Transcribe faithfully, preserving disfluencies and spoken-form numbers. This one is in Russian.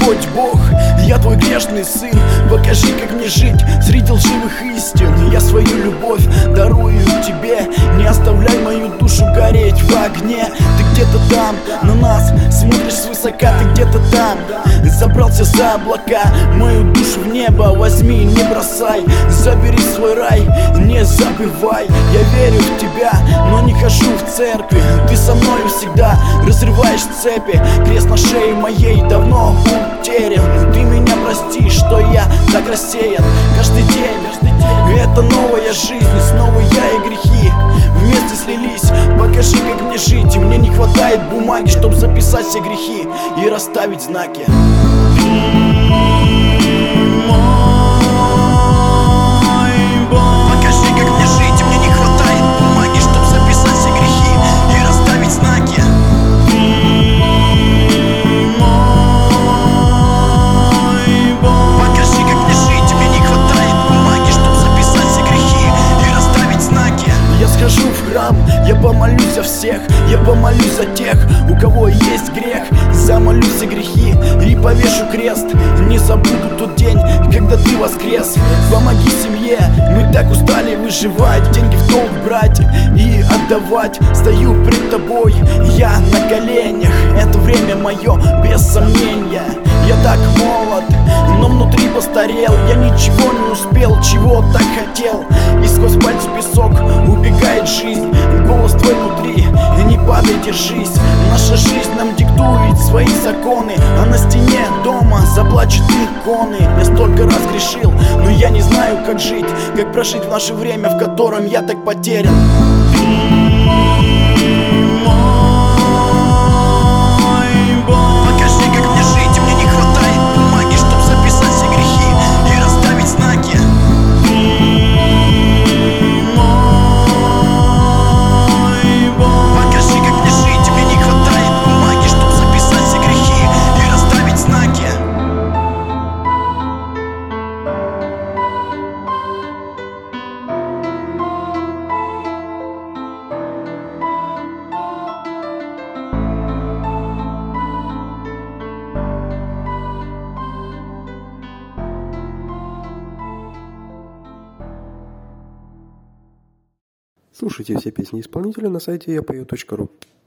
Господь Бог, я твой грешный сын. Покажи, как мне жить среди лживых истин. Я свою любовь дарую тебе, не оставляй мою душу гореть в огне. Ты где-то там, на нас смотришь свысока. Ты где-то там, забрался за облака. Мою душу в небо возьми, не бросай. Забери свой рай, не забывай. Я верю в тебя, но не хожу в церкви. Ты со мною всегда разрываешь цепи. Крест на шее моей давно утерян. Ты меня прости, что я так рассеян. Каждый день, каждый день это новая жизнь, снова я и грехи вместе слились. Покажи, как мне жить, и мне не хватает бумаги, чтобы записать все грехи и расставить знаки. Я помолюсь за всех, я помолюсь за тех, у кого есть грех. Замолюсь за грехи и повешу крест. Не забуду тот день, когда ты воскрес. Помоги семье, мы так устали выживать. Деньги в долг брать и отдавать. Стою пред тобой, я на коленях. Это время мое, без сомнения. Я так молод, но внутри постарел. Я ничего не успел, чего так хотел. И сквозь пальцы песок убегает жизнь. Голос твой внутри, не падай, держись. Наша жизнь нам диктует свои законы, а на стене дома заплачут иконы. Я столько раз грешил, но я не знаю, как жить, как прожить в наше время, в котором я так потерян. Слушайте все песни исполнителя на сайте я пою точка ру.